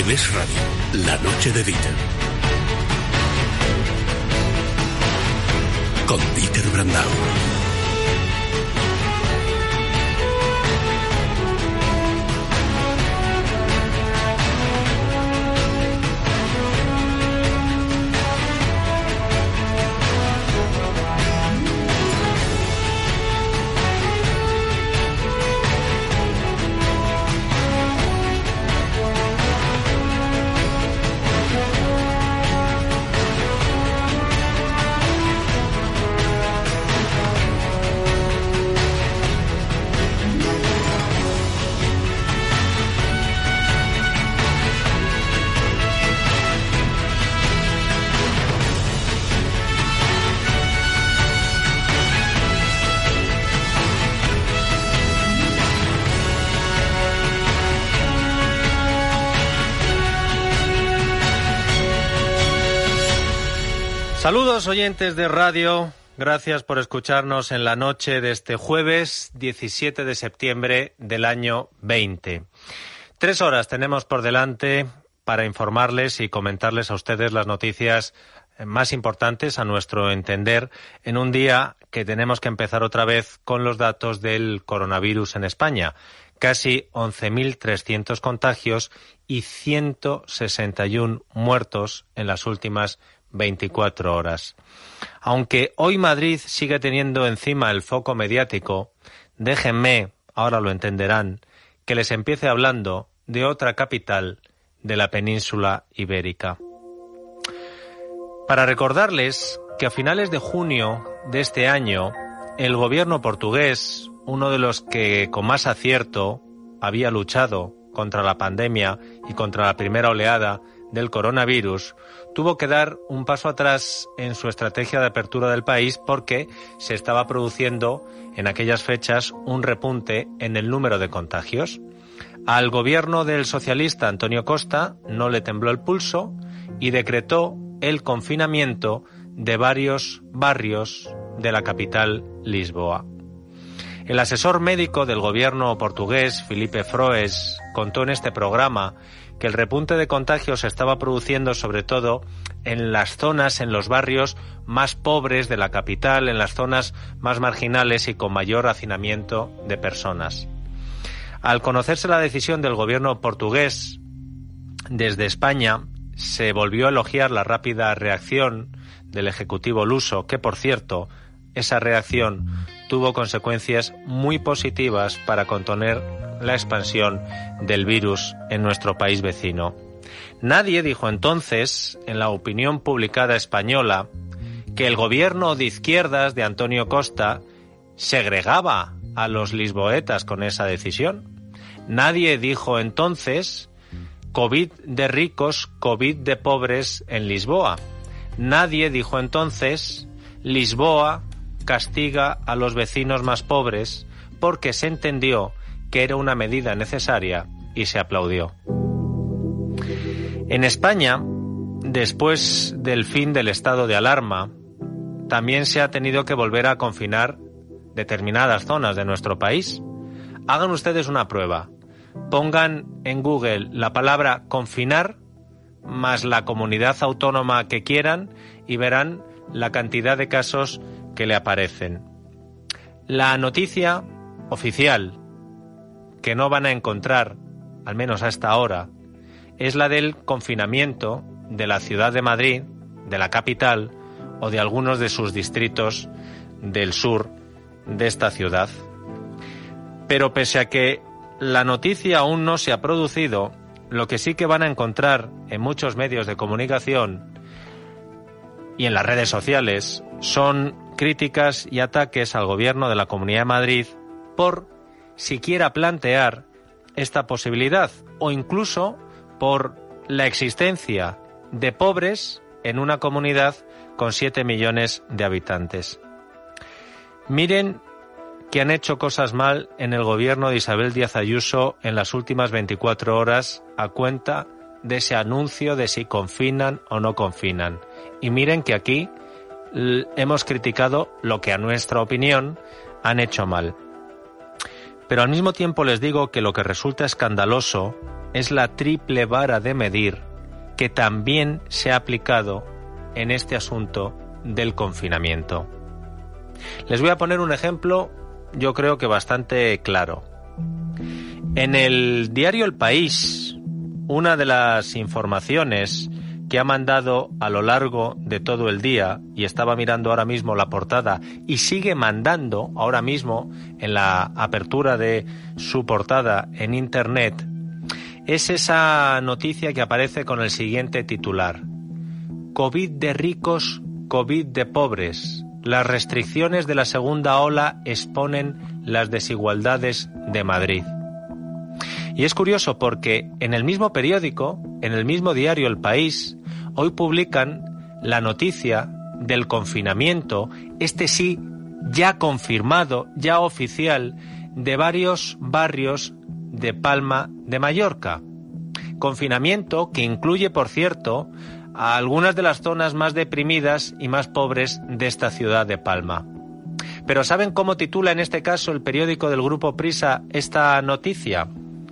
Es Radio, la noche de Dieter. Con Dieter Brandau. Saludos oyentes de radio, gracias por escucharnos en la noche de este jueves 17 de septiembre del año 20. 3 horas tenemos por delante para informarles y comentarles a ustedes las noticias más importantes a nuestro entender en un día que tenemos que empezar otra vez con los datos del coronavirus en España. Casi 11.300 contagios y 161 muertos en las últimas 24 horas. Aunque hoy Madrid sigue teniendo encima el foco mediático, déjenme, ahora lo entenderán, que les empiece hablando de otra capital de la península ibérica. Para recordarles que a finales de junio de este año, el gobierno portugués, uno de los que con más acierto había luchado contra la pandemia y contra la primera oleada del coronavirus, tuvo que dar un paso atrás en su estrategia de apertura del país porque se estaba produciendo en aquellas fechas un repunte en el número de contagios. Al gobierno del socialista Antonio Costa no le tembló el pulso y decretó el confinamiento de varios barrios de la capital, Lisboa. El asesor médico del gobierno portugués, Filipe Froes, contó en este programa que el repunte de contagios se estaba produciendo sobre todo en las zonas, en los barrios más pobres de la capital, en las zonas más marginales y con mayor hacinamiento de personas. Al conocerse la decisión del gobierno portugués, desde España se volvió a elogiar la rápida reacción del Ejecutivo luso, que por cierto, esa reacción tuvo consecuencias muy positivas para contener la expansión del virus en nuestro país vecino. Nadie dijo entonces, en la opinión publicada española, que el gobierno de izquierdas de Antonio Costa segregaba a los lisboetas con esa decisión. Nadie dijo entonces COVID de ricos, COVID de pobres en Lisboa. Nadie dijo entonces Lisboa castiga a los vecinos más pobres, porque se entendió que era una medida necesaria y se aplaudió. En España, después del fin del estado de alarma, también se ha tenido que volver a confinar determinadas zonas de nuestro país. Hagan ustedes una prueba. Pongan en Google la palabra confinar más la comunidad autónoma que quieran y verán la cantidad de casos que le aparecen. La noticia oficial que no van a encontrar, al menos a esta hora, es la del confinamiento de la ciudad de Madrid, de la capital o de algunos de sus distritos del sur de esta ciudad. Pero pese a que la noticia aún no se ha producido, lo que sí que van a encontrar en muchos medios de comunicación y en las redes sociales son críticas y ataques al gobierno de la Comunidad de Madrid por siquiera plantear esta posibilidad o incluso por la existencia de pobres en una comunidad con 7 millones de habitantes. Miren que han hecho cosas mal en el gobierno de Isabel Díaz Ayuso en las últimas 24 horas a cuenta de ese anuncio de si confinan o no confinan. Y miren que aquí hemos criticado lo que a nuestra opinión han hecho mal. Pero al mismo tiempo les digo que lo que resulta escandaloso es la triple vara de medir que también se ha aplicado en este asunto del confinamiento. Les voy a poner un ejemplo, yo creo que bastante claro. En el diario El País, una de las informaciones que ha mandado a lo largo de todo el día, y estaba mirando ahora mismo la portada, y sigue mandando ahora mismo en la apertura de su portada en Internet, es esa noticia que aparece con el siguiente titular: COVID de ricos, COVID de pobres. Las restricciones de la segunda ola exponen las desigualdades de Madrid. Y es curioso porque en el mismo periódico, en el mismo diario El País, hoy publican la noticia del confinamiento, este sí ya confirmado, ya oficial, de varios barrios de Palma de Mallorca. Confinamiento que incluye, por cierto, a algunas de las zonas más deprimidas y más pobres de esta ciudad de Palma. Pero ¿saben cómo titula en este caso el periódico del Grupo Prisa esta noticia?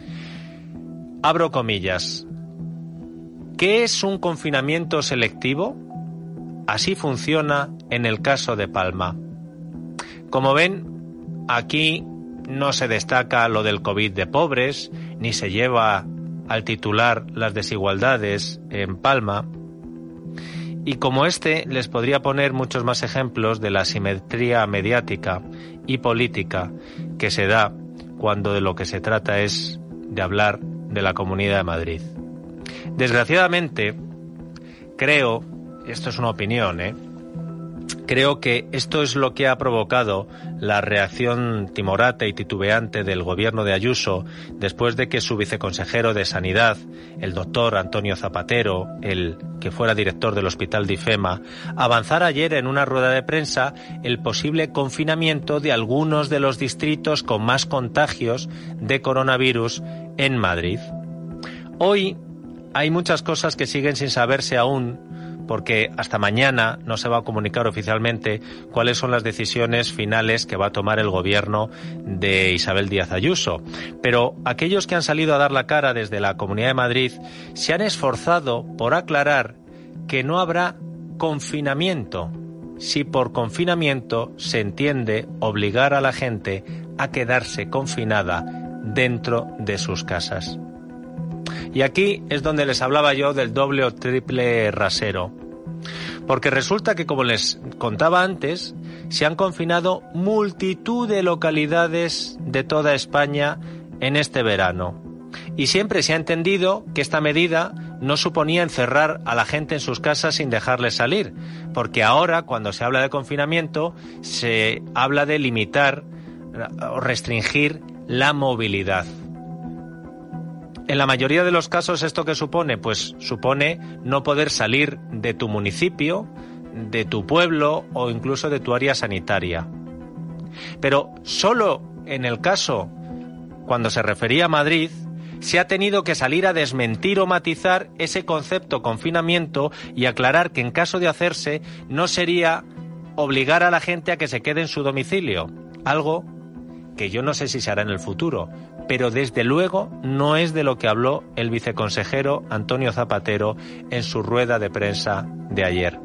Abro comillas. ¿Qué es un confinamiento selectivo? Así funciona en el caso de Palma. Como ven, aquí no se destaca lo del COVID de pobres, ni se lleva al titular las desigualdades en Palma. Y como este, les podría poner muchos más ejemplos de la asimetría mediática y política que se da cuando de lo que se trata es de hablar de la Comunidad de Madrid. Desgraciadamente, creo, esto es una opinión, creo que esto es lo que ha provocado la reacción timorata y titubeante del gobierno de Ayuso después de que su viceconsejero de Sanidad, el doctor Antonio Zapatero, el que fuera director del Hospital de IFEMA, avanzara ayer en una rueda de prensa el posible confinamiento de algunos de los distritos con más contagios de coronavirus en Madrid. Hoy hay muchas cosas que siguen sin saberse aún, porque hasta mañana no se va a comunicar oficialmente cuáles son las decisiones finales que va a tomar el gobierno de Isabel Díaz Ayuso. Pero aquellos que han salido a dar la cara desde la Comunidad de Madrid se han esforzado por aclarar que no habrá confinamiento, si por confinamiento se entiende obligar a la gente a quedarse confinada dentro de sus casas. Y aquí es donde les hablaba yo del doble o triple rasero. Porque resulta que, como les contaba antes, se han confinado multitud de localidades de toda España en este verano. Y siempre se ha entendido que esta medida no suponía encerrar a la gente en sus casas sin dejarles salir. Porque ahora, cuando se habla de confinamiento, se habla de limitar o restringir la movilidad. En la mayoría de los casos, ¿esto qué supone? Pues supone no poder salir de tu municipio, de tu pueblo o incluso de tu área sanitaria. Pero solo en el caso, cuando se refería a Madrid, se ha tenido que salir a desmentir o matizar ese concepto confinamiento y aclarar que en caso de hacerse no sería obligar a la gente a que se quede en su domicilio, algo que yo no sé si se hará en el futuro, pero desde luego no es de lo que habló el viceconsejero Antonio Zapatero en su rueda de prensa de ayer.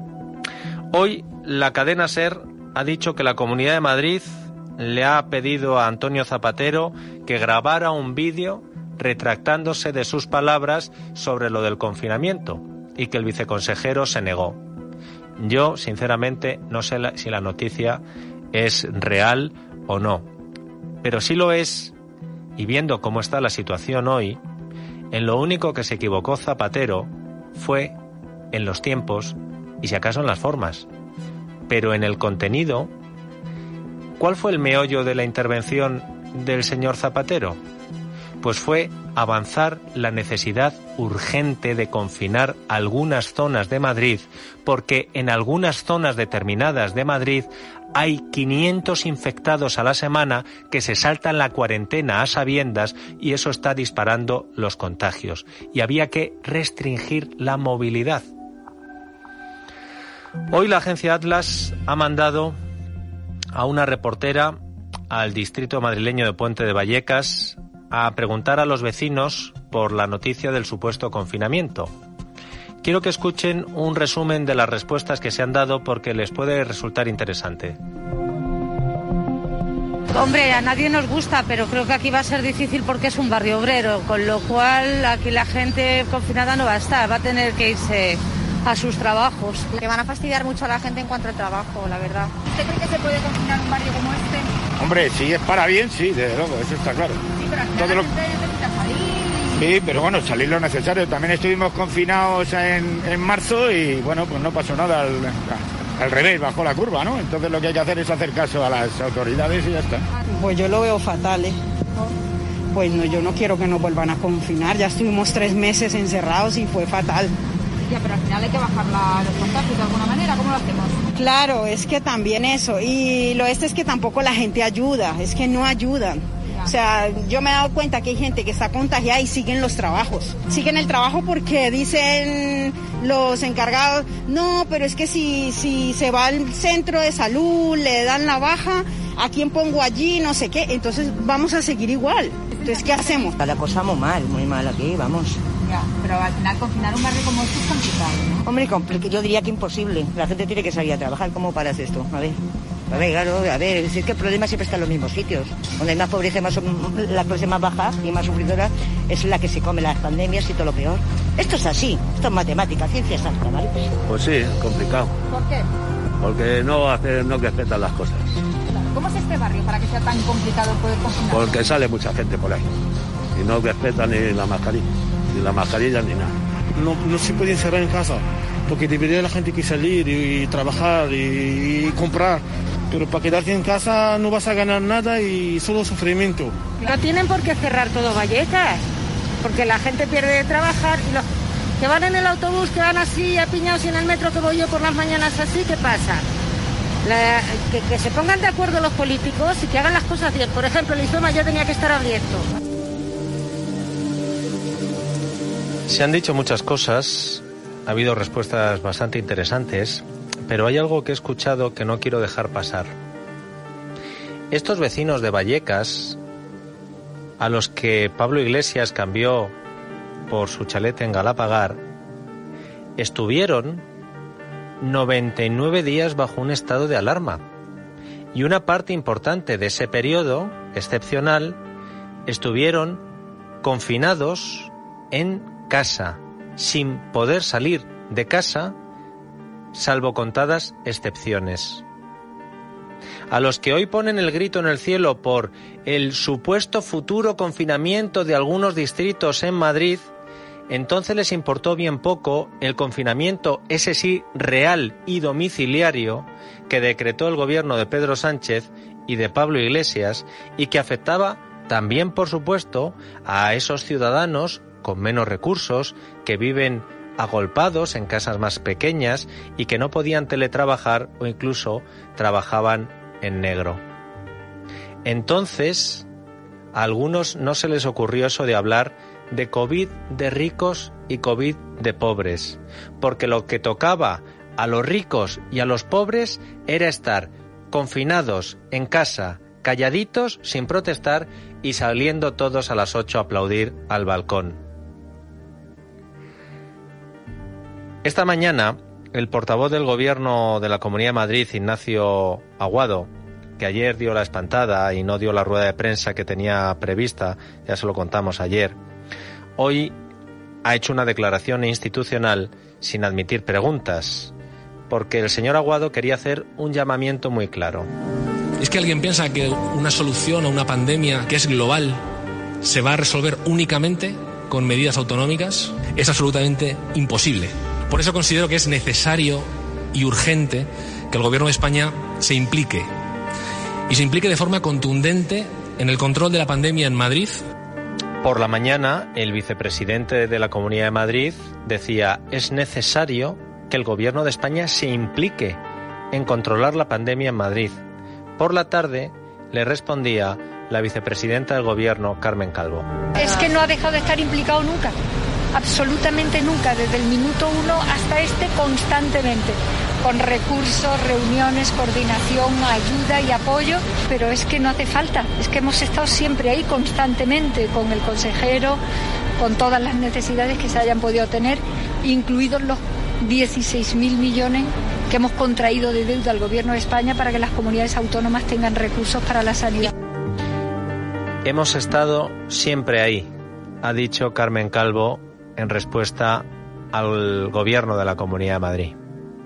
Hoy la cadena SER ha dicho que la Comunidad de Madrid le ha pedido a Antonio Zapatero que grabara un vídeo retractándose de sus palabras sobre lo del confinamiento y que el viceconsejero se negó. Yo, sinceramente, no sé si la noticia es real o no, pero sí lo es. Y viendo cómo está la situación hoy, en lo único que se equivocó Zapatero fue en los tiempos y si acaso en las formas. Pero en el contenido, ¿cuál fue el meollo de la intervención del señor Zapatero? Pues fue avanzar la necesidad urgente de confinar algunas zonas de Madrid, porque en algunas zonas determinadas de Madrid hay 500 infectados a la semana que se saltan la cuarentena a sabiendas y eso está disparando los contagios. Y había que restringir la movilidad. Hoy la agencia Atlas ha mandado a una reportera al distrito madrileño de Puente de Vallecas a preguntar a los vecinos por la noticia del supuesto confinamiento. Quiero que escuchen un resumen de las respuestas que se han dado porque les puede resultar interesante. Hombre, a nadie nos gusta, pero creo que aquí va a ser difícil porque es un barrio obrero, con lo cual aquí la gente confinada no va a estar, va a tener que irse a sus trabajos. Que van a fastidiar mucho a la gente en cuanto al trabajo, la verdad. ¿Usted cree que se puede confinar un barrio como este? Hombre, si es para bien, sí, desde luego, eso está claro. Sí, pero al final la gente necesita salir. Sí, pero bueno, salir lo necesario. También estuvimos confinados en marzo y bueno, pues no pasó nada, al revés, bajó la curva, ¿no? Entonces lo que hay que hacer es hacer caso a las autoridades y ya está. Pues yo lo veo fatal, ¿eh? Pues no, yo no quiero que nos vuelvan a confinar, ya estuvimos 3 meses encerrados y fue fatal. Ya, pero al final hay que bajar los contagios de alguna manera, ¿cómo lo hacemos? Claro, es que también eso, y lo es que tampoco la gente ayuda, es que no ayudan. O sea, yo me he dado cuenta que hay gente que está contagiada y siguen los trabajos. Siguen el trabajo porque dicen los encargados, no, pero es que si se va al centro de salud, le dan la baja, ¿a quién pongo allí? No sé qué. Entonces vamos a seguir igual. Entonces, ¿qué hacemos? Está la cosa muy mal aquí, vamos. Ya, pero al final confinar un barrio como este es complicado, ¿no? Hombre, yo diría que imposible. La gente tiene que salir a trabajar. ¿Cómo paras esto? A ver, claro, es que el problema siempre está en los mismos sitios. Donde hay más pobreza, la clase más baja y más sufridora es la que se come las pandemias y todo lo peor. Esto es así, esto es matemática, ciencia exacta, ¿vale? Pues sí, complicado. ¿Por qué? Porque no respetan las cosas. ¿Cómo es este barrio para que sea tan complicado poder confinar? Porque sale mucha gente por ahí y no respetan ni la mascarilla ni nada. No se puede encerrar en casa, porque debería la gente que salir y trabajar y comprar. Pero para quedarte en casa no vas a ganar nada y solo sufrimiento. No tienen por qué cerrar todo Vallecas, porque la gente pierde de trabajar y los que van en el autobús, que van así apiñados y en el metro que voy yo por las mañanas así, ¿qué pasa? Que se pongan de acuerdo los políticos y que hagan las cosas bien. Por ejemplo, el IFEMA ya tenía que estar abierto. Se han dicho muchas cosas, ha habido respuestas bastante interesantes, pero hay algo que he escuchado que no quiero dejar pasar. Estos vecinos de Vallecas, a los que Pablo Iglesias cambió por su chalet en Galapagar, estuvieron 99 días bajo un estado de alarma. Y una parte importante de ese periodo excepcional estuvieron confinados en casa, sin poder salir de casa, salvo contadas excepciones. A los que hoy ponen el grito en el cielo por el supuesto futuro confinamiento de algunos distritos en Madrid, entonces les importó bien poco el confinamiento, ese sí, real y domiciliario, que decretó el gobierno de Pedro Sánchez y de Pablo Iglesias y que afectaba también, por supuesto, a esos ciudadanos con menos recursos, que viven agolpados en casas más pequeñas y que no podían teletrabajar o incluso trabajaban en negro. Entonces, a algunos no se les ocurrió eso de hablar de COVID de ricos y COVID de pobres, porque lo que tocaba a los ricos y a los pobres era estar confinados en casa, calladitos, sin protestar y saliendo todos a las 8 a aplaudir al balcón. Esta mañana, el portavoz del Gobierno de la Comunidad de Madrid, Ignacio Aguado, que ayer dio la espantada y no dio la rueda de prensa que tenía prevista, ya se lo contamos ayer, hoy ha hecho una declaración institucional sin admitir preguntas, porque el señor Aguado quería hacer un llamamiento muy claro. ¿Es que alguien piensa que una solución a una pandemia que es global se va a resolver únicamente con medidas autonómicas? Es absolutamente imposible. Por eso considero que es necesario y urgente que el Gobierno de España se implique. Y se implique de forma contundente en el control de la pandemia en Madrid. Por la mañana, el vicepresidente de la Comunidad de Madrid decía: es necesario que el Gobierno de España se implique en controlar la pandemia en Madrid. Por la tarde, le respondía la vicepresidenta del Gobierno, Carmen Calvo. Es que no ha dejado de estar implicado nunca. Absolutamente nunca, desde el minuto 1 hasta constantemente, con recursos, reuniones, coordinación, ayuda y apoyo, pero es que no hace falta, es que hemos estado siempre ahí constantemente con el consejero, con todas las necesidades que se hayan podido tener, incluidos los 16.000 millones que hemos contraído de deuda al Gobierno de España para que las comunidades autónomas tengan recursos para la sanidad. Hemos estado siempre ahí, ha dicho Carmen Calvo en respuesta al Gobierno de la Comunidad de Madrid.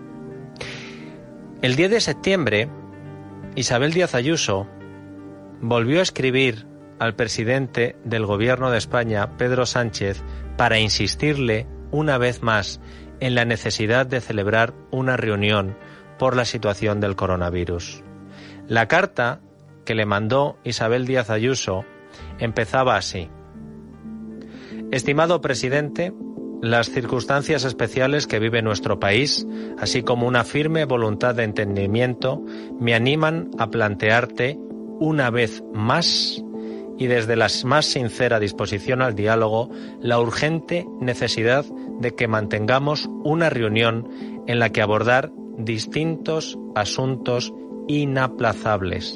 El 10 de septiembre, Isabel Díaz Ayuso volvió a escribir al presidente del Gobierno de España, Pedro Sánchez, para insistirle una vez más en la necesidad de celebrar una reunión por la situación del coronavirus. La carta que le mandó Isabel Díaz Ayuso empezaba así: Estimado presidente, las circunstancias especiales que vive nuestro país, así como una firme voluntad de entendimiento, me animan a plantearte una vez más y desde la más sincera disposición al diálogo, la urgente necesidad de que mantengamos una reunión en la que abordar distintos asuntos inaplazables.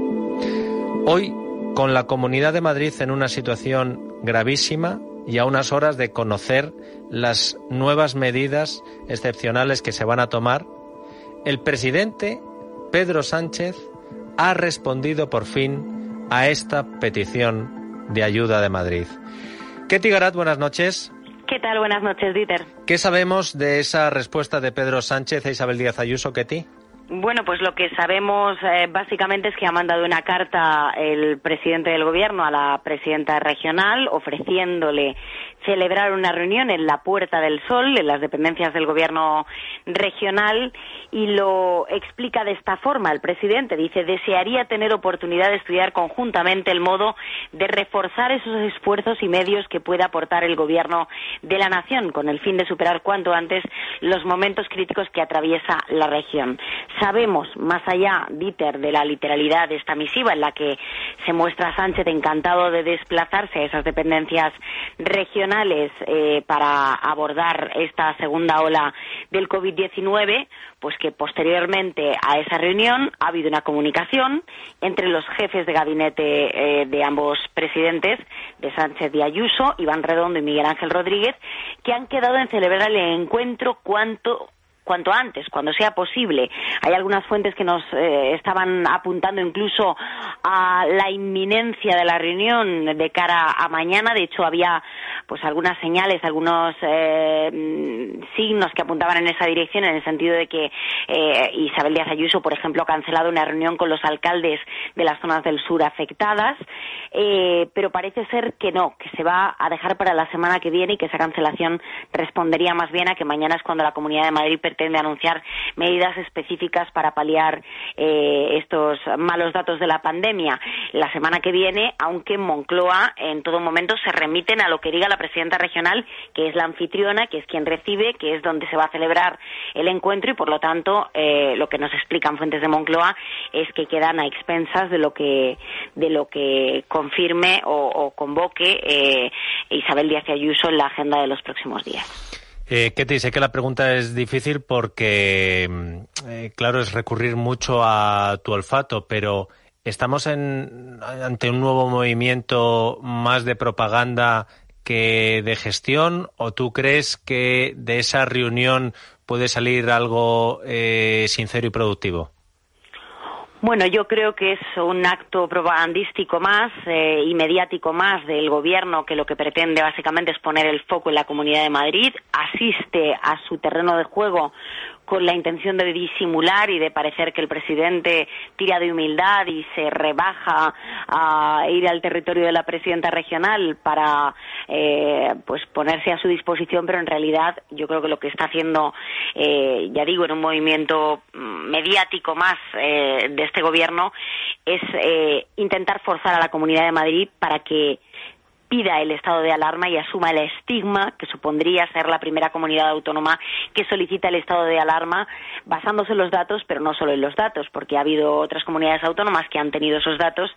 Hoy, con la Comunidad de Madrid en una situación gravísima y a unas horas de conocer las nuevas medidas excepcionales que se van a tomar, el presidente Pedro Sánchez ha respondido por fin a esta petición de ayuda de Madrid. Ketty Garat, buenas noches. ¿Qué tal? Buenas noches, Dieter. ¿Qué sabemos de esa respuesta de Pedro Sánchez a Isabel Díaz Ayuso, Ketty? Bueno, pues lo que sabemos básicamente es que ha mandado una carta el presidente del Gobierno a la presidenta regional ofreciéndole celebrar una reunión en la Puerta del Sol, en las dependencias del Gobierno regional, y lo explica de esta forma. El presidente dice: desearía tener oportunidad de estudiar conjuntamente el modo de reforzar esos esfuerzos y medios que pueda aportar el Gobierno de la Nación, con el fin de superar cuanto antes los momentos críticos que atraviesa la región. Sabemos, más allá, Dieter, de la literalidad de esta misiva, en la que se muestra Sánchez encantado de desplazarse a esas dependencias regionales para abordar esta segunda ola del COVID-19, pues que posteriormente a esa reunión ha habido una comunicación entre los jefes de gabinete de ambos presidentes, de Sánchez y Ayuso, Iván Redondo y Miguel Ángel Rodríguez, que han quedado en celebrar el encuentro cuanto antes, cuando sea posible. Hay algunas fuentes que nos estaban apuntando incluso a la inminencia de la reunión de cara a mañana. De hecho, había pues algunas señales, algunos signos que apuntaban en esa dirección, en el sentido de que Isabel Díaz Ayuso, por ejemplo, ha cancelado una reunión con los alcaldes de las zonas del sur afectadas, pero parece ser que no, que se va a dejar para la semana que viene y que esa cancelación respondería más bien a que mañana es cuando la Comunidad de Madrid pretende anunciar medidas específicas para paliar estos malos datos de la pandemia. La semana que viene, aunque en Moncloa en todo momento se remiten a lo que diga la presidenta regional, que es la anfitriona, que es quien recibe, que es donde se va a celebrar el encuentro, y por lo tanto lo que nos explican fuentes de Moncloa es que quedan a expensas de lo que confirme o convoque Isabel Díaz Ayuso en la agenda de los próximos días. Ketty, sé que la pregunta es difícil porque, claro, es recurrir mucho a tu olfato, pero ¿estamos ante un nuevo movimiento más de propaganda que de gestión, o tú crees que de esa reunión puede salir algo sincero y productivo? Bueno, yo creo que es un acto propagandístico más y mediático más del Gobierno, que lo que pretende básicamente es poner el foco en la Comunidad de Madrid, asiste a su terreno de juego con la intención de disimular y de parecer que el presidente tira de humildad y se rebaja a ir al territorio de la presidenta regional para pues ponerse a su disposición, pero en realidad yo creo que lo que está haciendo, ya digo, en un movimiento mediático más de este Gobierno, es intentar forzar a la Comunidad de Madrid para que pida el estado de alarma y asuma el estigma que supondría ser la primera comunidad autónoma que solicita el estado de alarma, basándose en los datos, pero no solo en los datos, porque ha habido otras comunidades autónomas que han tenido esos datos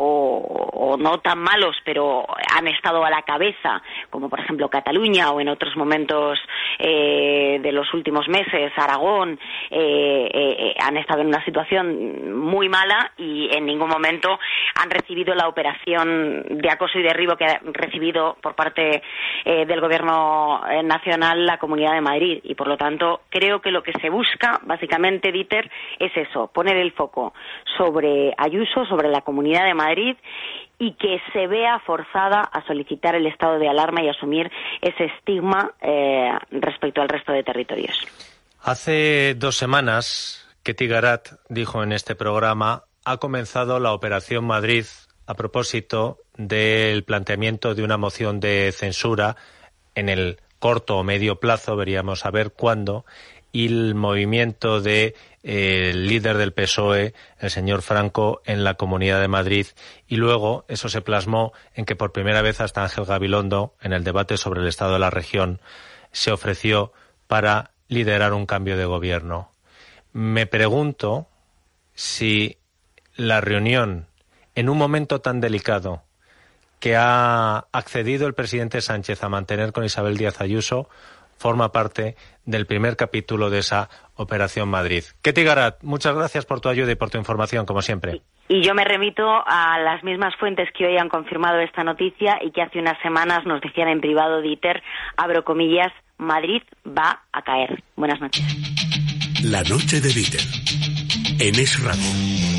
o no tan malos, pero han estado a la cabeza, como por ejemplo Cataluña, o en otros momentos de los últimos meses Aragón, han estado en una situación muy mala y en ningún momento han recibido la operación de acoso y derribo que ha recibido por parte del Gobierno nacional la Comunidad de Madrid. Y, por lo tanto, creo que lo que se busca, básicamente, Dieter, es eso, poner el foco sobre Ayuso, sobre la Comunidad de Madrid, y que se vea forzada a solicitar el estado de alarma y asumir ese estigma respecto al resto de territorios. Hace 2 semanas, Ketty Garat dijo en este programa, ha comenzado la Operación Madrid a propósito del planteamiento de una moción de censura en el corto o medio plazo, veríamos a ver cuándo, y el movimiento de el líder del PSOE, el señor Franco, en la Comunidad de Madrid, y luego eso se plasmó en que por primera vez hasta Ángel Gabilondo, en el debate sobre el estado de la región, se ofreció para liderar un cambio de gobierno. Me pregunto si la reunión, en un momento tan delicado que ha accedido el presidente Sánchez a mantener con Isabel Díaz Ayuso, forma parte del primer capítulo de esa Operación Madrid. Ketty Garat, muchas gracias por tu ayuda y por tu información, como siempre. Y yo me remito a las mismas fuentes que hoy han confirmado esta noticia y que hace unas semanas nos decían en privado, Dieter, abro comillas, Madrid va a caer. Buenas noches. La noche de Dieter, en Es Radio.